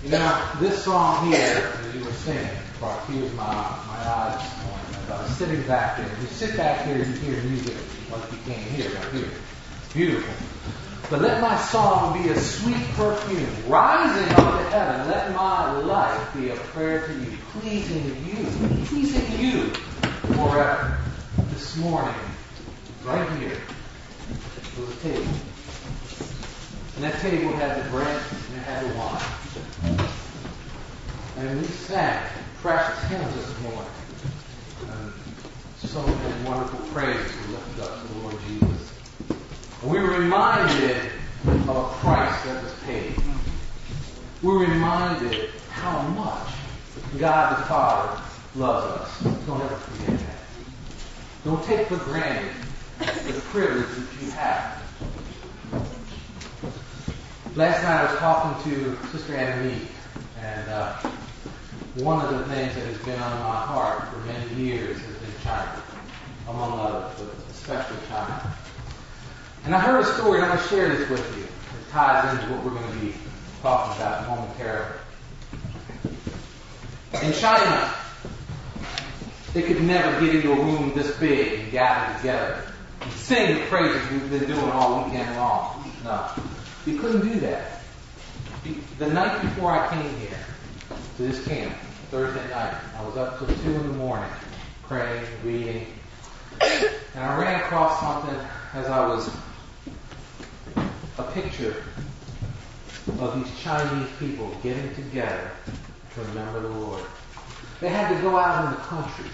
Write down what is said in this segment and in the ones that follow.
Now, this song here, as you were singing, brought tears to my eyes this morning as I was sitting back there. You sit back here and you hear music like you can't hear right here. It's beautiful. But let my song be a sweet perfume, rising up to heaven. Let my life be a prayer to you, pleasing you forever. This morning, right here, was a table. And that table had the bread and it had the wine. And we sang precious hymns this morning. And so many wonderful praises we lifted up to the Lord Jesus. And we were reminded of a price that was paid. We were reminded how much God the Father loves us. Don't ever forget that. Don't take for granted the privilege that you have. Last night I was talking to Sister Anna Meek, and one of the things that has been on my heart for many years has been China, among others, but especially China. And I heard a story, and I'm going to share this with you. It ties into what we're going to be talking about momentarily. In China, they could never get into a room this big and gather together and sing the praises we've been doing all weekend long. No. You couldn't do that. The night before I came here to this camp, Thursday night, I was up till 2 in the morning, praying, reading, and I ran across something as I was a picture of these Chinese people getting together to remember the Lord. They had to go out in the country,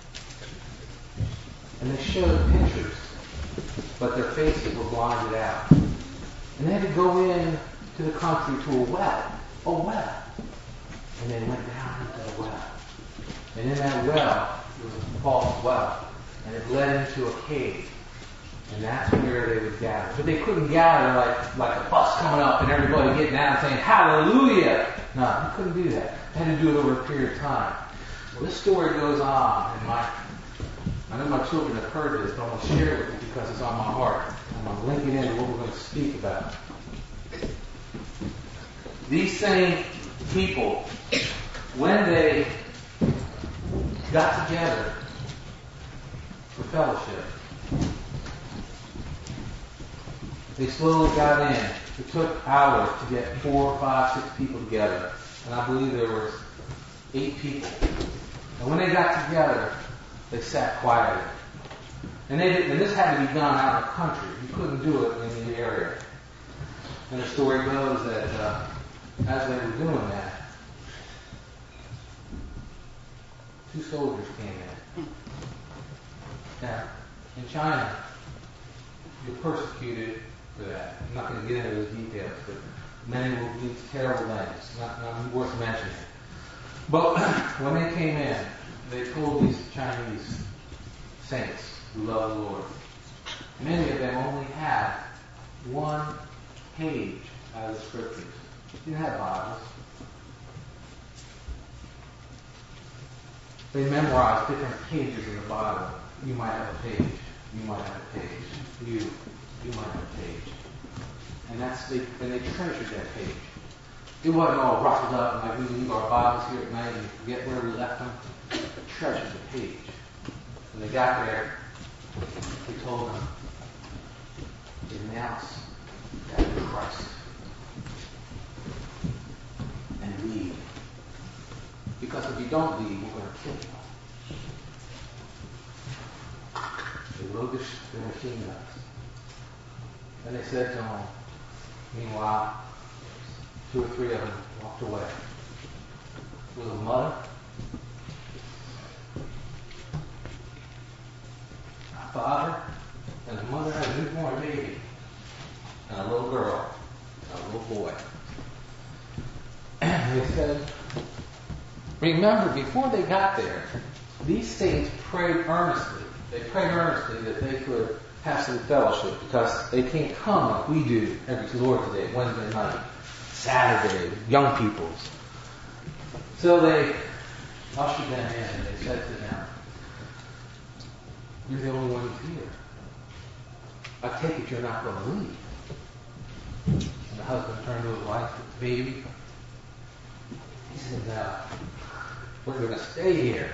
and they showed pictures, but their faces were blinded out. And they had to go in to the country to a well. And they went down into the well. And in that well, it was a false well. And it led into a cave. And that's where they would gather. But they couldn't gather like a bus coming up and everybody getting out and saying, hallelujah! No, you couldn't do that. They had to do it over a period of time. Well, this story goes on, and I know my children have heard this, but I'm going to share it with you because it's on my heart. I'm going to link it into what we're going to speak about. These same people, when they got together for fellowship, they slowly got in. It took hours to get 4, 5, 6 people together. And I believe there was 8 people. And when they got together, they sat quietly. And this had to be done out in the country. You couldn't do it in the area. And the story goes that as they were doing that, 2 soldiers came in. Now, in China, you're persecuted for that. I'm not going to get into those details, but many will do terrible things. Not worth mentioning. But when they came in, they told these Chinese saints who love the Lord, many of them only had 1 page out of the scriptures. They didn't have Bibles. They memorized different pages in the Bible. You might have a page. You might have a page. You might have a page. And they treasured that page. It wasn't all ruffled up like we leave our Bibles here at night and forget where we left them. They treasured the page. When they got there, he told them, renounce that in Christ and leave. Because if you don't leave, we're going to kill you. They rode their machine guns. And they said to him, meanwhile, 2 or 3 of them walked away. There was a mother, a father, and the mother had a newborn baby, and a little girl, and a little boy. And they said, remember, before they got there, these saints prayed earnestly. They prayed earnestly that they could have some fellowship because they can't come like we do every Lord's Day, Wednesday night, Saturday, young people's. So they ushered them in and they said to them, you're the only ones here. I take it you're not going to leave. And the husband turned to his wife with the baby. He said, no, we're going to stay here.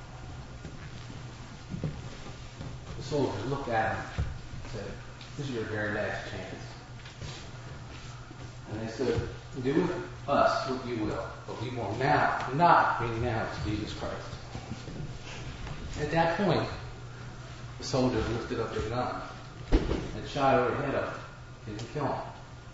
The soldiers looked at him and said, this is your very last chance. And they said, do with us what you will, but we will now not renounce Jesus Christ. At that point, the soldiers lifted up their gun and shot over the head of him. Didn't kill him.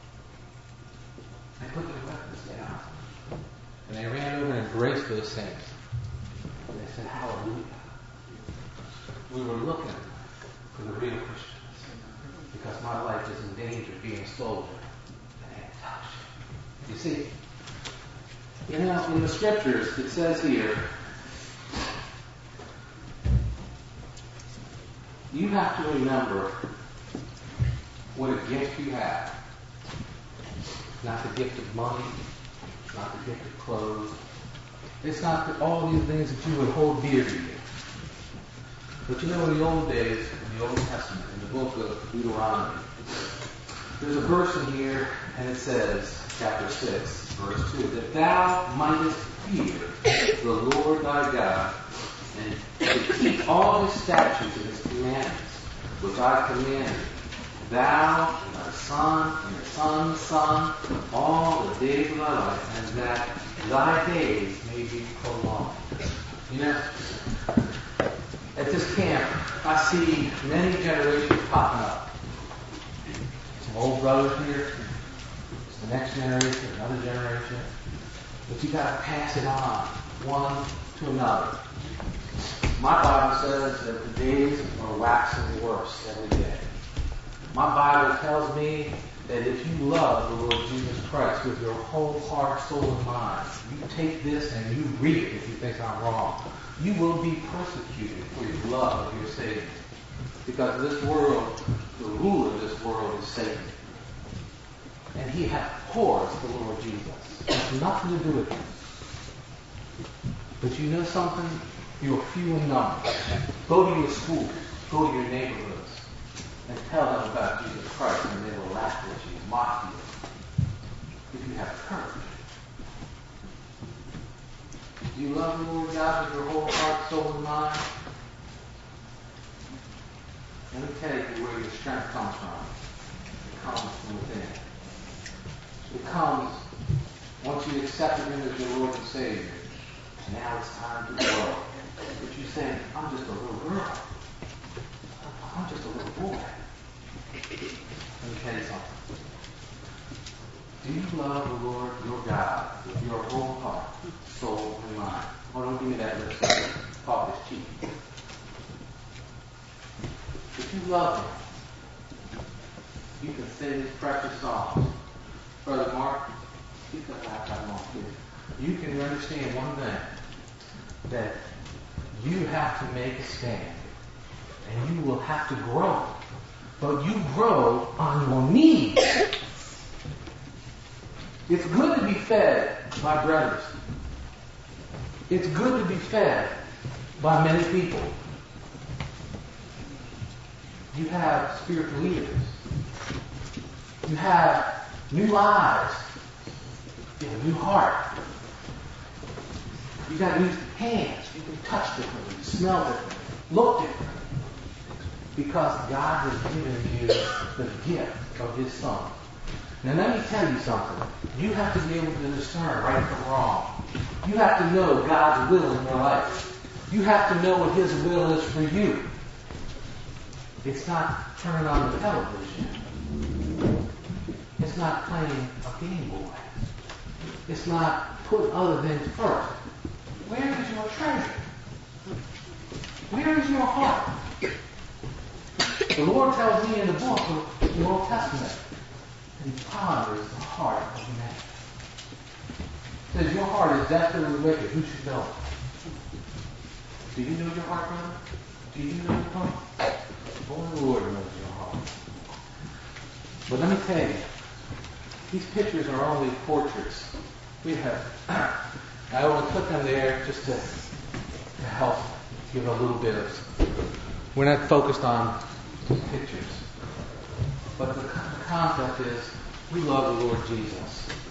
They put their weapons down. And they ran over and embraced those saints. And they said, hallelujah. We were looking for the real Christians. Because my life is in danger of being a soldier. And they touched. You see, in the scriptures, it says here, you have to remember what a gift you have. Not the gift of money, not the gift of clothes. It's not all these things that you would hold dear to you. But you know, in the old days, in the Old Testament, in the book of Deuteronomy, there's a verse in here, and it says, chapter 6, verse 2, that thou mightest fear the Lord thy God, and to keep all his statutes and his commandments, which I command thee, thou and thy son and your son's son, all the days of thy life, and that thy days may be prolonged. You know, at this camp, I see many generations popping up. Some old brothers here, it's the next generation, another generation. But you got to pass it on, one to another. My Bible says that the days are waxing worse every day. My Bible tells me that if you love the Lord Jesus Christ with your whole heart, soul, and mind, you take this and you read it if you think I'm wrong, you will be persecuted for your love of your Savior. Because this world, the ruler of this world is Satan. And he abhors the Lord Jesus. It has nothing to do with him. But you know something? You're few in number. Go to your schools, go to your neighborhoods, and tell them about Jesus Christ, and they will laugh at you, mock you, if you have courage. Do you love the Lord God with your whole heart, soul, and mind? Let me tell you where your strength comes from. It comes from within. It comes once you accepted him as your Lord and Savior. Now it's time to grow. But you say, I'm just a little girl. I'm just a little boy. Let me tell you something. Do you love the Lord your God with your whole heart, soul, and mind? Oh, don't give me that lip service. Talk is cheap. If you love him, you can sing his precious songs. Brother Mark, he's got laptop on here. You can understand one thing, that you have to make a stand, and you will have to grow. But you grow on your knees. It's good to be fed by brothers. It's good to be fed by many people. You have spiritual leaders. You have new lives. You have a new heart. You got new hands. You can touch differently, smell differently, look differently. Because God has given you the gift of his Son. Now let me tell you something. You have to be able to discern right from wrong. You have to know God's will in your life. You have to know what his will is for you. It's not turning on the television. It's not playing a Game Boy. It's not putting other things first. Where is your treasure? Where is your heart? The Lord tells me in the book of the Old Testament that he ponders the heart of man. He says, your heart is desperately wicked. Who should know it? Do you know your heart, brother? Do you know your heart? Only the Lord knows your heart. But let me tell you, these pictures are only portraits. We have, I only put them there just to help give a little bit of, we're not focused on pictures. But the concept is, we love the Lord Jesus.